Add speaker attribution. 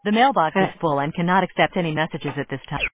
Speaker 1: The mailbox is full and cannot accept any messages at this time.